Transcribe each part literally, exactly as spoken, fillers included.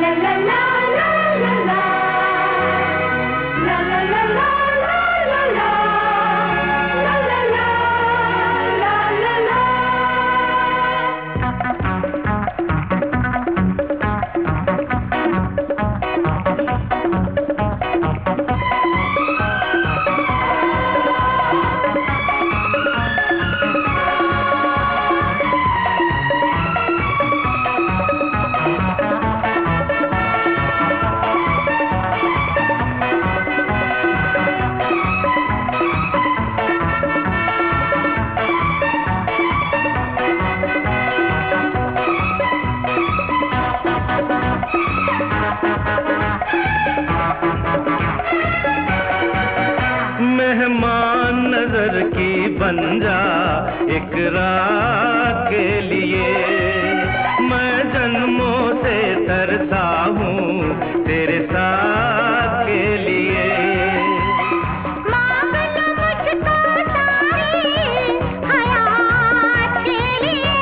मेहमान नजर की बन जा एक रात के लिए, मैं जन्मों से तरसा हूँ तेरे साथ के लिए। मांग लो मुझको सारी हयात के लिए,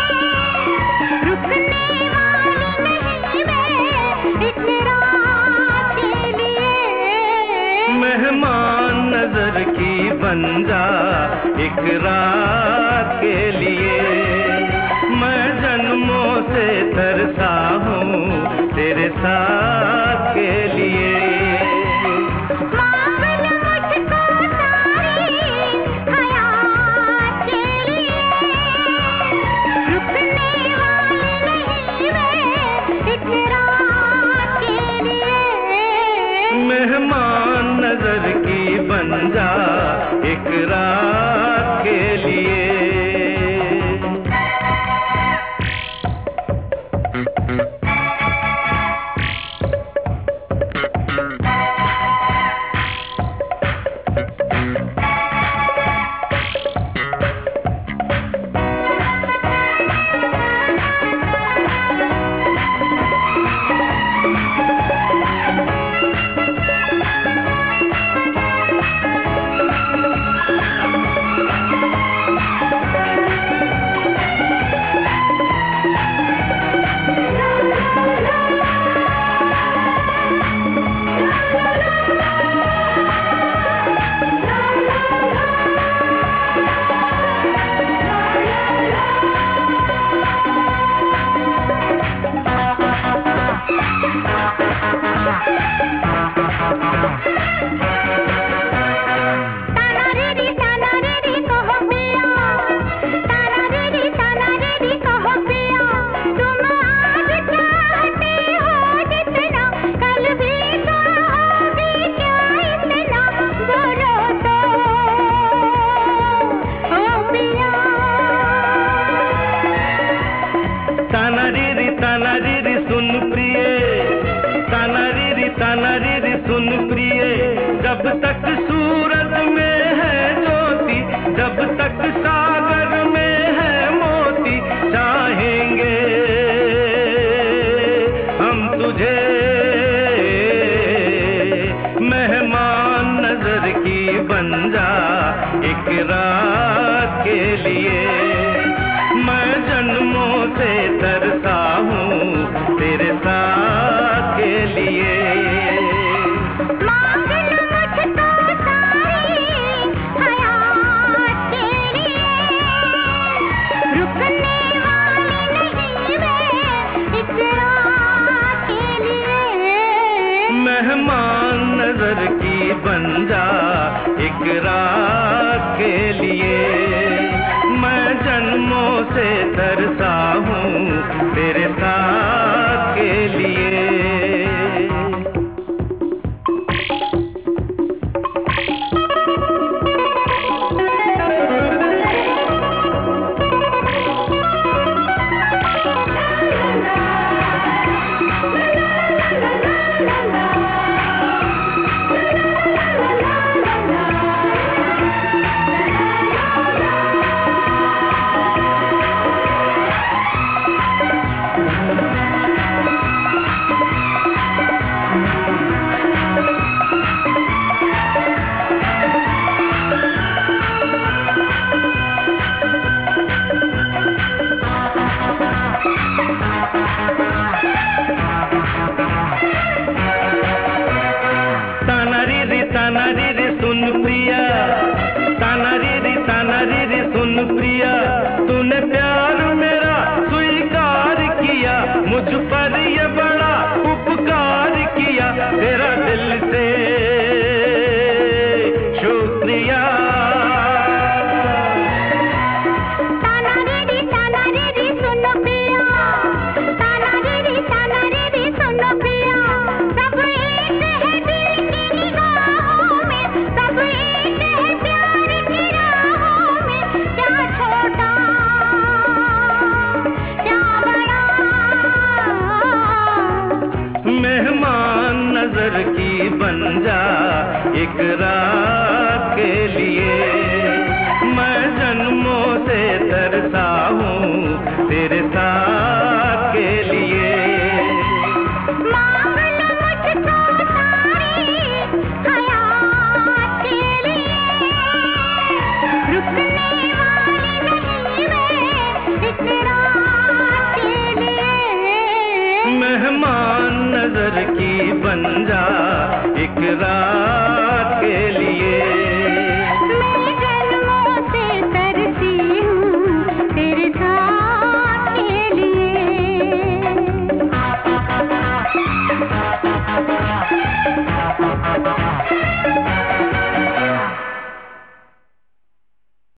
रुकने वाली नहीं मैं इस रात के लिए। मेहमान नजर की बन जा एक रात के लिए, मैं जन्मों से तरसा हूँ तेरे साथ के लिए। मांग लो मुझको सारी हयात के लिए, रुकने वाली नहीं मैं इस रात के लिए। मेहमान नजर की बन जा एक रात के लिए। तानारीरी तानारीरी सुन प्रिय, तानारीरी तानारीरी सुन प्रिय, जब तक सूरज में है ज्योति, जब तक सागर में है मोती, चाहेंगे हम तुझे मेहमान नजर की बन जा एक रात के लिए। मैं जन्मों से तरसा हूँ तेरे साथ के लिए। मांग लो मुझको सारी हयात के लिए, रुकने वाली नहीं मैं इस रात के लिए। मेहमान नजर की बन जा एक रात के लिए, मैं जन्मों से तरसा हूँ तेरे साथ के लिए। एक रात के लिए। मैं जन्मों से तरसा हूँ तेरे साथ के लिए। मांग लो मुझको सारी हयात के लिए, रुकने वाली नहीं मैं इस रात के लिए। मेहमान नजर की बन जा एक रात